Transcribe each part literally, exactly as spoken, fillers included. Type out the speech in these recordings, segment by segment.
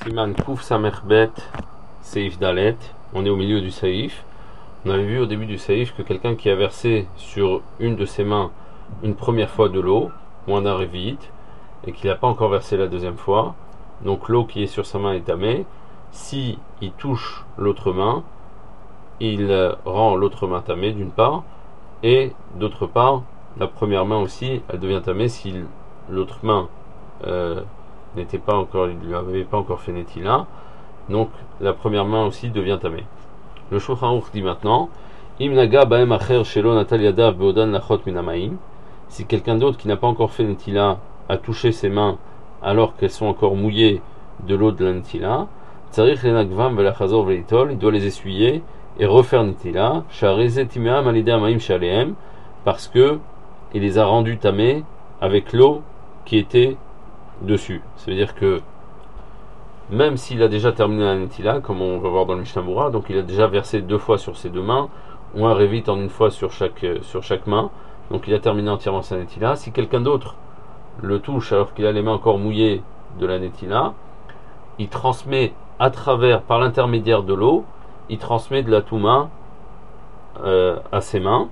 Siman Kouf Samerbet Seif Dalet. On est au milieu du Saïf. On avait vu au début du Saïf que quelqu'un qui a versé sur une de ses mains une première fois de l'eau, ou un arrévite, et qu'il n'a pas encore versé la deuxième fois, donc l'eau qui est sur sa main est tamée. Si il touche l'autre main, il rend l'autre main tamée d'une part, et d'autre part, la première main aussi, elle devient tamée si l'autre main euh, n'était pas encore, il lui avait pas encore fait netila, donc la première main aussi devient tamée. Le Shulchan Aruch dit maintenant, Im naga baem acher shelo natal yadav beodan lachot minamaim. Si quelqu'un d'autre qui n'a pas encore fait netila a touché ses mains alors qu'elles sont encore mouillées de l'eau de la netila, tzarich lenagvam velachazor velitol, il doit les essuyer et refaire netila, sharezet timeam alide amaim shalehem, parce que il les a rendus tamés avec l'eau qui était dessus. Ça veut dire que même s'il a déjà terminé la netila, comme on va voir dans le Mishnah Berurah, donc il a déjà versé deux fois sur ses deux mains, ou un révite en une fois sur chaque, sur chaque main, donc il a terminé entièrement sa netila. Si quelqu'un d'autre le touche alors qu'il a les mains encore mouillées de la netila, il transmet à travers, par l'intermédiaire de l'eau, il transmet de la touma euh, à ses mains,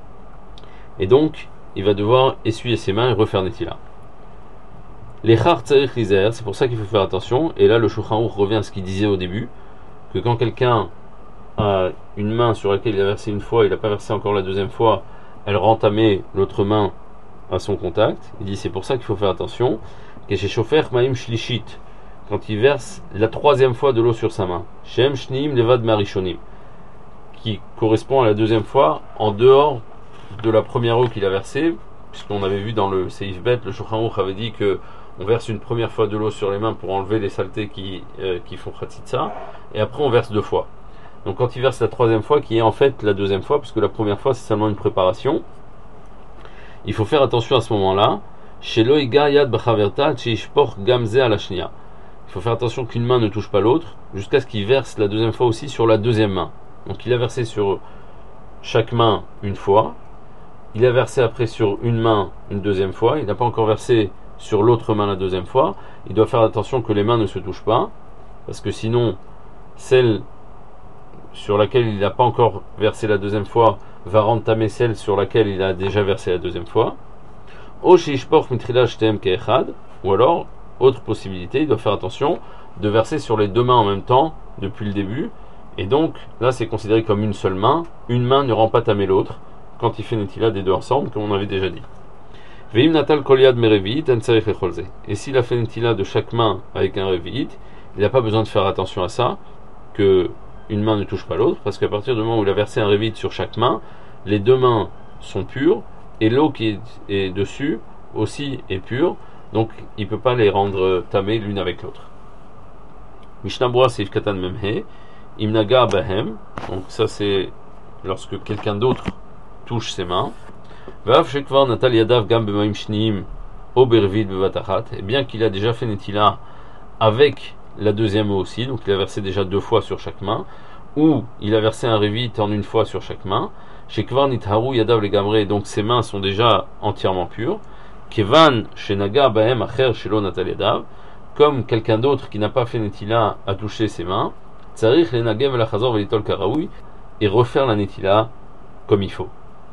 et donc il va devoir essuyer ses mains et refaire netila. Les char tzarich lizer, c'est pour ça qu'il faut faire attention. Et là, le Shulchan Aruch revient à ce qu'il disait au début, que quand quelqu'un a une main sur laquelle il a versé une fois, il n'a pas versé encore la deuxième fois, elle rend tamée l'autre main à son contact. Il dit c'est pour ça qu'il faut faire attention. Que chez Shofer Maim Shlishit, quand il verse la troisième fois de l'eau sur sa main, Shem Shniim Levad Marishonim, qui correspond à la deuxième fois en dehors de la première eau qu'il a versée, puisqu'on avait vu dans le Seif Bet, le Shulchan Aruch avait dit que on verse une première fois de l'eau sur les mains pour enlever les saletés qui, euh, qui font khatsitsa, et après on verse deux fois. Donc quand il verse la troisième fois, qui est en fait la deuxième fois, parce que la première fois c'est seulement une préparation, il faut faire attention à ce moment-là. Shelo iga yad b'chaverta tshishpoch gamze ala shnia. Il faut faire attention qu'une main ne touche pas l'autre, jusqu'à ce qu'il verse la deuxième fois aussi sur la deuxième main. Donc il a versé sur chaque main une fois, il a versé après sur une main une deuxième fois, il n'a pas encore versé sur l'autre main la deuxième fois. Il doit faire attention que les mains ne se touchent pas, parce que sinon celle sur laquelle il n'a pas encore versé la deuxième fois va rendre tamée celle sur laquelle il a déjà versé la deuxième fois. Ou alors, autre possibilité, il doit faire attention de verser sur les deux mains en même temps depuis le début, et donc là c'est considéré comme une seule main. Une main ne rend pas tamée l'autre quand il fait netila des deux ensemble, comme on avait déjà dit. Et s'il a fait netila de chaque main avec un révite, il n'a pas besoin de faire attention à ça, que une main ne touche pas l'autre, parce qu'à partir du moment où il a versé un révite sur chaque main, les deux mains sont pures, et l'eau qui est, est dessus aussi est pure, donc il ne peut pas les rendre tamées l'une avec l'autre. Mishnah Berurah Seif Katan Memhe, Imnaga Bahem, donc ça c'est lorsque quelqu'un d'autre touche ses mains. Et bien qu'il a déjà fait netila avec la deuxième eau aussi, donc il a versé déjà deux fois sur chaque main, ou il a versé un révite en une fois sur chaque main, chez Kvar Nitharu Yadav Legamre, donc ses mains sont déjà entièrement pures, Kevan Shenaga Bahem Acher Shelo Natal Yadav, comme quelqu'un d'autre qui n'a pas fait netila a touché ses mains, Tzarich Lenagem Velachazor Velitol Karaoui, et refaire la netila comme il faut.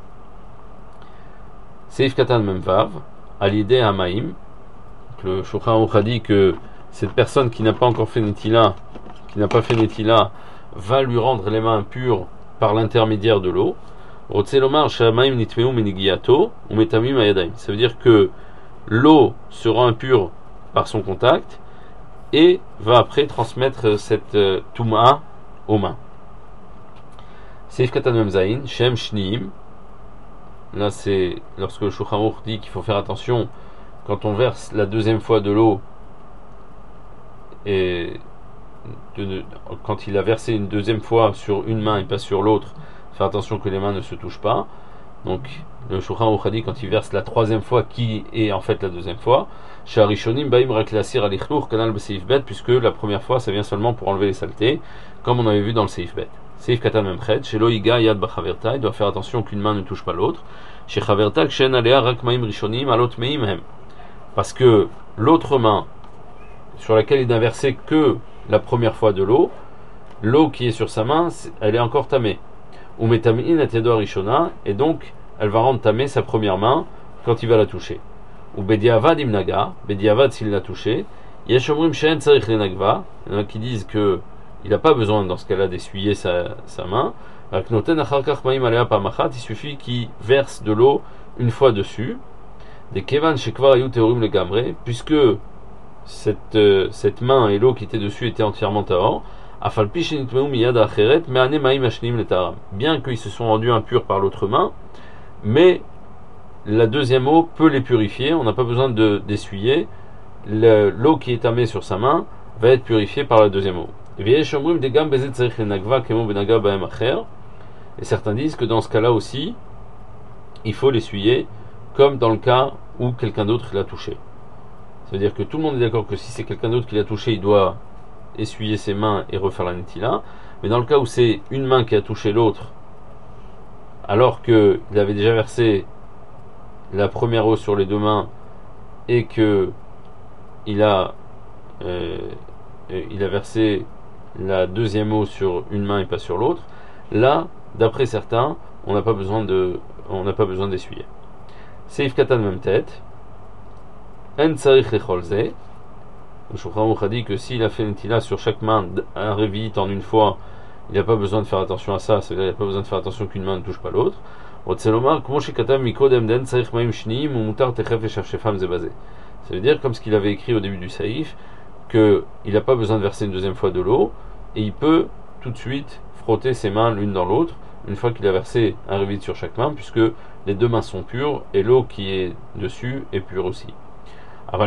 Seif Katan Memvav, Alideh Hamaim, le Shulchan Aruch a dit que cette personne qui n'a pas encore fait netila, qui n'a pas fait netila, va lui rendre les mains pures par l'intermédiaire de l'eau. Rotzelomar Shamaim Nitmeu Menigiato ou Metamim Ayadaim. Ça veut dire que l'eau sera impure par son contact et va après transmettre cette euh, Touma aux mains. Seif Katan Memzain, Shem Shniim. Là, c'est lorsque le Shulchan Aruch dit qu'il faut faire attention quand on verse la deuxième fois de l'eau et de, de, quand il a versé une deuxième fois sur une main et pas sur l'autre, faire attention que les mains ne se touchent pas. Donc, le Shulchan Aruch a dit quand il verse la troisième fois qui est en fait la deuxième fois, Sharishonim Baim Raklasir Alichlur Kanal Beseif Bet, puisque la première fois ça vient seulement pour enlever les saletés, comme on avait vu dans le Seif Bet. Seif Katan Memched, chez Loïga Yad Bachaverta, il doit faire attention qu'une main ne touche pas l'autre. Chez Chaverta, Kshen Alea Rak Maim Rishonim Alot Meim Hem. Parce que l'autre main sur laquelle il n'a versé que la première fois de l'eau, l'eau qui est sur sa main, elle est encore tamée. Ou metamin et rishona, et donc elle va rendre tamée sa première main quand il va la toucher. Ou bediavad imnaga, bediavad s'il l'a touché. Yeshomrim shen tzarich lenagva, il y en a qui disent que il n'a pas besoin dans ce cas-là d'essuyer sa, sa main. Il suffit qu'il verse de l'eau une fois dessus. Des kevan shekvar ayu teorim le gamre, puisque cette, euh, cette main et l'eau qui était dessus étaient entièrement tahor. Bien qu'ils se sont rendus impurs par l'autre main, mais la deuxième eau peut les purifier, on n'a pas besoin de, d'essuyer. Le, l'eau qui est tamée sur sa main va être purifiée par la deuxième eau. Et certains disent que dans ce cas-là aussi, il faut l'essuyer, comme dans le cas où quelqu'un d'autre l'a touché. Ça veut dire que tout le monde est d'accord que si c'est quelqu'un d'autre qui l'a touché, il doit essuyer ses mains et refaire la netila. Mais dans le cas où c'est une main qui a touché l'autre, alors qu'il avait déjà versé la première eau sur les deux mains et que il a euh, il a versé la deuxième eau sur une main et pas sur l'autre, là, d'après certains, on n'a pas besoin de on n'a pas besoin d'essuyer. Seif katan même tête. En tsarich lecholze. Le Shulchan Aruch a dit que s'il a fait une tila sur chaque main, un révit en une fois, il n'a pas besoin de faire attention à ça, c'est-à-dire qu'il n'a pas besoin de faire attention qu'une main ne touche pas l'autre. Ça veut dire, comme ce qu'il avait écrit au début du saïf, qu'il n'a pas besoin de verser une deuxième fois de l'eau, et il peut tout de suite frotter ses mains l'une dans l'autre, une fois qu'il a versé un révit sur chaque main, puisque les deux mains sont pures, et l'eau qui est dessus est pure aussi. Mais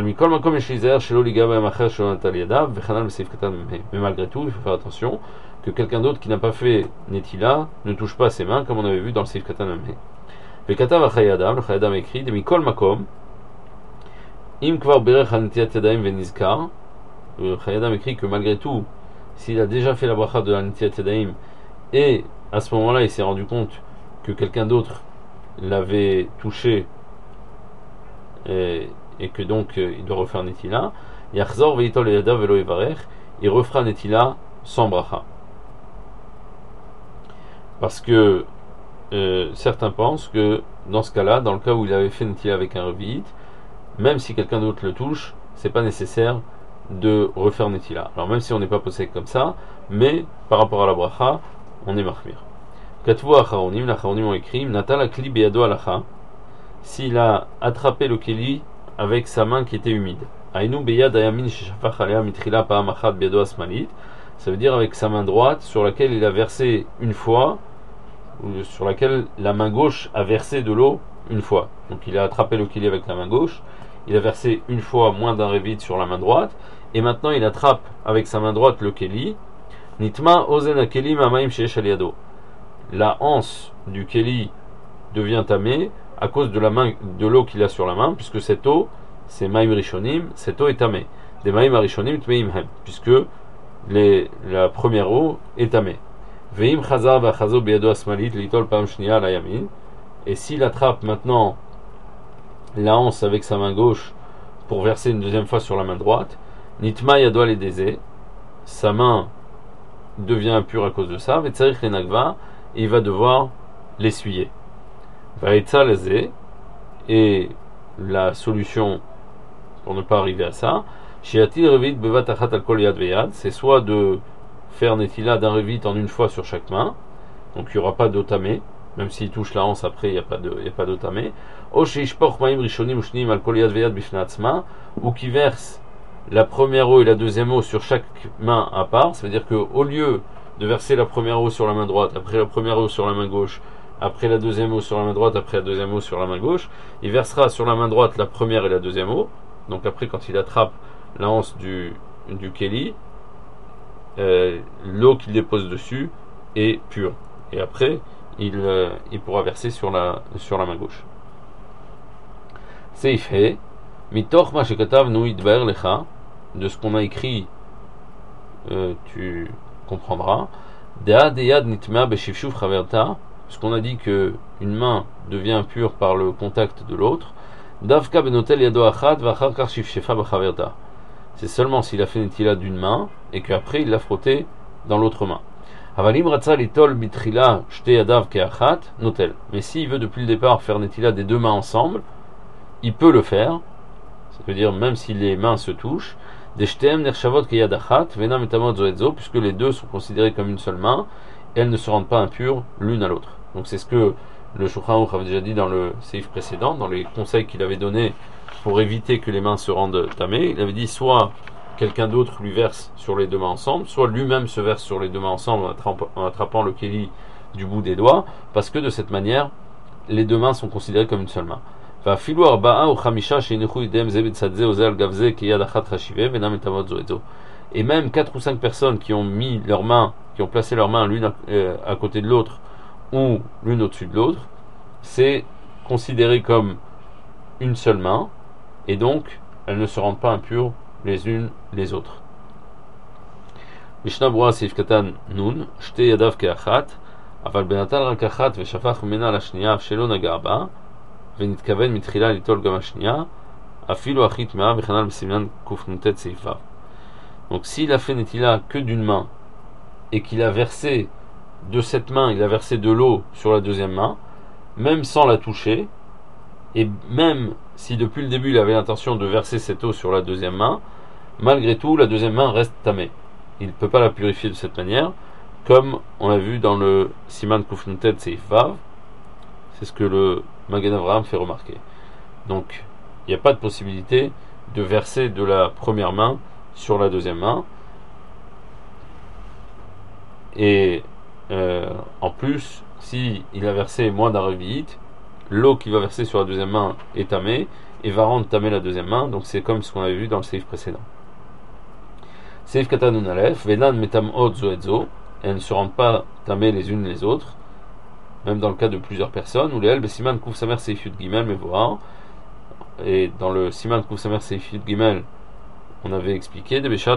malgré tout, il faut faire attention que quelqu'un d'autre qui n'a pas fait netila ne touche pas ses mains, comme on avait vu dans le Seif Katan Memhe. Le Chayadam écrit de Mikol Makom, Im Kvar Berech al Netilat Yadayim Venizkar. Le Chayadam écrit que malgré tout, s'il a déjà fait la bracha de la Netilat Yadayim et à ce moment-là il s'est rendu compte que quelqu'un d'autre l'avait touché et et que donc euh, il doit refaire netila, yachzor veitol yadav velo yivarech, il refera netila sans bracha. Parce que euh, certains pensent que dans ce cas-là, dans le cas où il avait fait netila avec un revit, même si quelqu'un d'autre le touche, c'est pas nécessaire de refaire netila. Alors même si on n'est pas posé comme ça, mais par rapport à la bracha, on est marmir. Katvu acharonim, les acharonim ont écrit, natal akli beyado alacha, s'il a attrapé le keli avec sa main qui était humide. Ça veut dire avec sa main droite sur laquelle il a versé une fois, ou sur laquelle la main gauche a versé de l'eau une fois. Donc il a attrapé le keli avec la main gauche, il a versé une fois moins d'un révit sur la main droite, et maintenant il attrape avec sa main droite le keli. Nitma ozen keli mamaim sheesh al yado. La anse du keli devient tamée à cause de la main, de l'eau qu'il a sur la main, puisque cette eau, c'est maïm rishonim, cette eau est tamée. Des maïm rishonim tmeim hem, puisque les, la première eau est tamée. Veim chazar vachazo beyado asmalit litol pam shnia la yamin. Et s'il attrape maintenant la hanse avec sa main gauche pour verser une deuxième fois sur la main droite, nitma yado le désé, sa main devient impure à cause de ça, vetzarich le nagva, et il va devoir l'essuyer. Et la solution pour ne pas arriver à ça, c'est soit de faire netila d'un revit en une fois sur chaque main, donc il n'y aura pas d'otamé, même s'il touche la hanse après il n'y a pas d'otamé, ou qui verse la première eau et la deuxième eau sur chaque main à part, ça veut dire qu'au lieu de verser la première eau sur la main droite, après la première eau sur la main gauche, après la deuxième eau sur la main droite, après la deuxième eau sur la main gauche, il versera sur la main droite la première et la deuxième eau. Donc après, quand il attrape la hanse du, du keli, euh, l'eau qu'il dépose dessus est pure. Et après, il, euh, il pourra verser sur la, sur la main gauche. Seif he, mitoch ma shekatav nu yidbaer lecha, de ce qu'on a écrit, euh, tu comprendras. Dea deyad nitma beshivshuv chaverta, parce qu'on a dit que une main devient pure par le contact de l'autre. Davka benotel yado achad vachar kar shifshefa b'chaverta. c'est seulement s'il a fait Netila d'une main et qu'après il l'a frotté dans l'autre main. Avalim Ratza Litol Bitrila Shte Yadav Keachat Notel. Mais s'il veut depuis le départ faire Netila des deux mains ensemble, il peut le faire. Ça veut dire même si les mains se touchent. Des Shtem Nershavot Keyadachat Venam Etamot Zoedzo, puisque les deux sont considérées comme une seule main, elles ne se rendent pas impures l'une à l'autre. Donc c'est ce que le Shulchan Aruch avait déjà dit dans le séif précédent, dans les conseils qu'il avait donnés pour éviter que les mains se rendent tamées. Il avait dit soit quelqu'un d'autre lui verse sur les deux mains ensemble, soit lui-même se verse sur les deux mains ensemble en attrapant, en attrapant le kéli du bout des doigts, parce que de cette manière, les deux mains sont considérées comme une seule main. Et même quatre ou cinq personnes qui ont mis leurs mains, qui ont placé leurs mains l'une à, euh, à côté de l'autre ou l'une au-dessus de l'autre, c'est considéré comme une seule main, et donc elles ne se rendent pas impures les unes les autres. Mishnah Brura Seif Katan Nun, Shte Yadav Keachat, Aval Benatal Rakachat Veshafach Mena la Shnia Shelo Naga Ba, Venitkaven Mitrila Litol Gam Shnia, Afilu Achit Mea Vechanal B'Simyan Kuf Nutet Seif Vav. Donc s'il a fait Netila que d'une main et qu'il a versé de cette main, il a versé de l'eau sur la deuxième main, même sans la toucher, et même si depuis le début il avait l'intention de verser cette eau sur la deuxième main, malgré tout la deuxième main reste tamée. Il ne peut pas la purifier de cette manière, comme on l'a vu dans le Siman Kuf Nutet Seif Vav. C'est ce que le Magen Avraham fait remarquer. Donc il n'y a pas de possibilité de verser de la première main sur la deuxième main, et euh, en plus si il a versé moins d'un revi'it, l'eau qu'il va verser sur la deuxième main est tamée et va rendre tamée la deuxième main. Donc c'est comme ce qu'on avait vu dans le seif précédent. Seif Katanun Aleph Venan Metam Od Zoedzo, elles ne se rendent pas tamées les unes les autres, même dans le cas de plusieurs personnes. Ou les El Siman Kuf Samer Seif Yud Gimel Mevoar, et dans le Siman Kuf Samer Seif Yud Gimel on avait expliqué que Beshat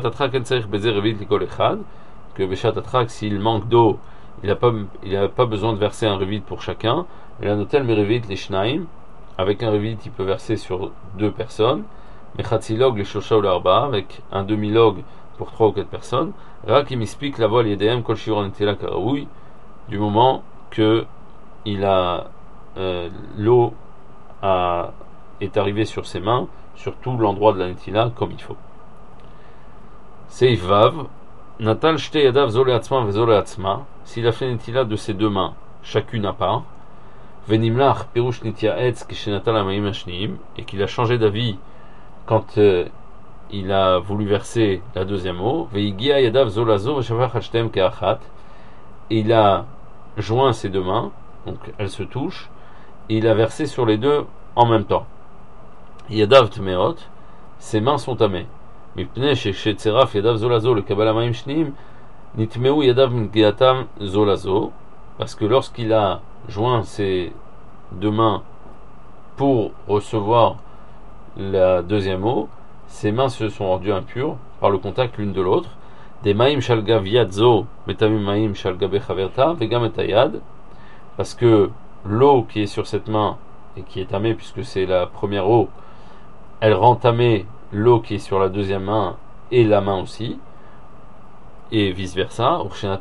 Atrak, s'il manque d'eau, il n'a pas, pas besoin de verser un revit pour chacun. Et la notel me revit les shnaim, avec un revit il peut verser sur deux personnes. Mechatzilog les shosha ou l'arba, avec un demi-log pour trois ou quatre personnes. Rak il m'explique la voile yedem kol shiuran netila karaoui, du moment que il a euh, l'eau a, est arrivée sur ses mains, sur tout l'endroit de la netila comme il faut. Seif Vav, Natal Shte Yadav Zole Atzma Vezole Atzma, s'il a fait Netila de ses deux mains, chacune à part, Venimlach Pirush Nitia Etz Kishenatal Amayim Ashniim, et qu'il a changé d'avis quand euh, il a voulu verser la deuxième eau, Veigia Yadav Zolazo Veshavach Hashtem Keachat, et il a joint ses deux mains, donc elles se touchent, et il a versé sur les deux en même temps. Yadav Tmeot, ses mains sont tamées. Mipne chez Tseraf Yadav Zolazo le Kabbalah Maim Shnim Nitmeu Yadav Mgiatam Zolazo, parce que lorsqu'il a joint ses deux mains pour recevoir la deuxième eau, ses mains se sont rendues impures par le contact l'une de l'autre. Des Maim Shalgav Yadzo Metamim Maim Shalgabe Chaverta Vegam Etayad, parce que l'eau qui est sur cette main et qui est tamée, puisque c'est la première eau, elle rend tamée l'eau qui est sur la deuxième main et la main aussi, et vice versa.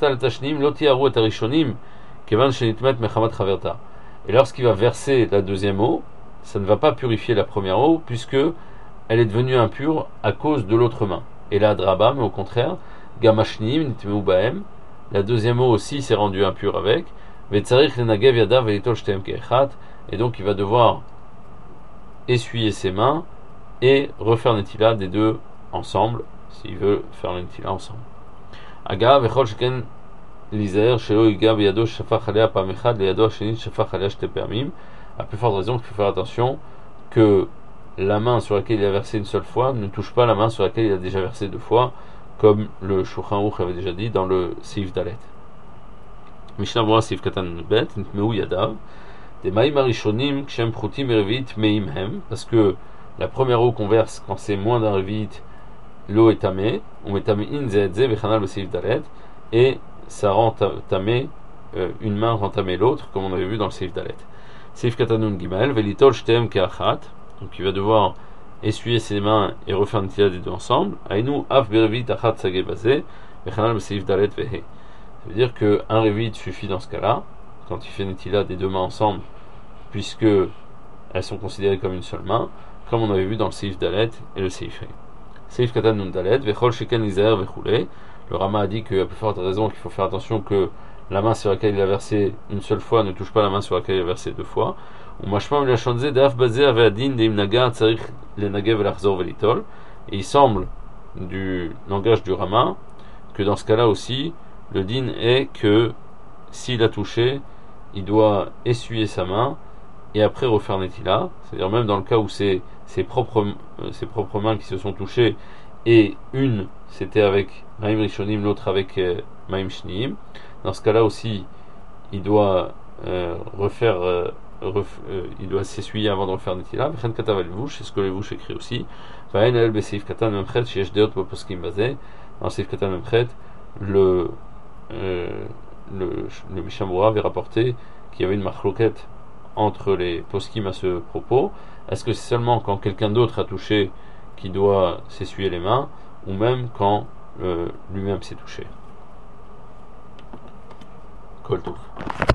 Et lorsqu'il va verser la deuxième eau, ça ne va pas purifier la première eau, puisque elle est devenue impure à cause de l'autre main. Et la draba, mais au contraire, gamashnim nitmeu baem, la deuxième eau aussi s'est rendue impure avec, et donc il va devoir essuyer ses mains et refaire Netila des deux ensemble, s'il veut faire Netila ensemble. Aga vechol sheken lizer shelo yiga beyado shafach alea pam echad leyado hashenit shafach alea shte pamim. À plus forte raison qu'il faut faire attention que la main sur laquelle il a versé une seule fois ne touche pas la main sur laquelle il a déjà versé deux fois, comme le Shulchan Aruch avait déjà dit dans le Seif Dalet. Mishnah Brura Seif Katan Bet Nitmeu Yadav des Maim Arishonim Kshem Prutim Erevit Meim Hem, parce que la première eau qu'on verse quand c'est moins d'un revit, l'eau est tamée, on met tamé in zeedze vechanal le Seif Dalet, et ça rend tamé, euh, une main rend tamé l'autre, comme on avait vu dans le Seif Dalet. Seif Katanun Gimel Velitol Shtem Keachat, donc il va devoir essuyer ses mains et refaire Netilat des deux ensemble. Aïnou af berevit achat sagé basé, vechanal beseif dalet vehe. Ça veut dire qu'un revit suffit dans ce cas-là, quand il fait Netilat des deux mains ensemble, puisque elles sont considérées comme une seule main, comme on avait vu dans le Seif Dalet et le Seif He. Seif Katan Nun Dalet, Vechol Sheken Izer Vechoulé. Le Rama a dit qu'à plus forte raison qu'il faut faire attention que la main sur laquelle il a versé une seule fois ne touche pas la main sur laquelle il a versé deux fois. Ou Mashma Milachonze Daf Bazé Aveadin Deim Naga Tsarich Le Nagev Velachzor Velitol. Et il semble du langage du Rama que dans ce cas-là aussi, le din est que s'il a touché, il doit essuyer sa main et après refaire Netila, c'est-à-dire même dans le cas où c'est ses propres, euh, ses propres mains qui se sont touchées, et une c'était avec Maïm Rishonim, l'autre avec euh, Maïm Shniim, dans ce cas-là aussi, il doit euh, refaire, euh, ref, euh, il doit s'essuyer avant de refaire Netila. V'chen katav el vush, c'est ce que le vush écrit aussi. V'ain el beseif katan memchet, sheyesh deot boposkim bazé. Dans seif katan memchet, le euh, le, le Mishamura avait rapporté qu'il y avait une marloquette entre les poskim à ce propos. Est-ce que c'est seulement quand quelqu'un d'autre a touché qui doit s'essuyer les mains, ou même quand euh, lui-même s'est touché? Kol Tov.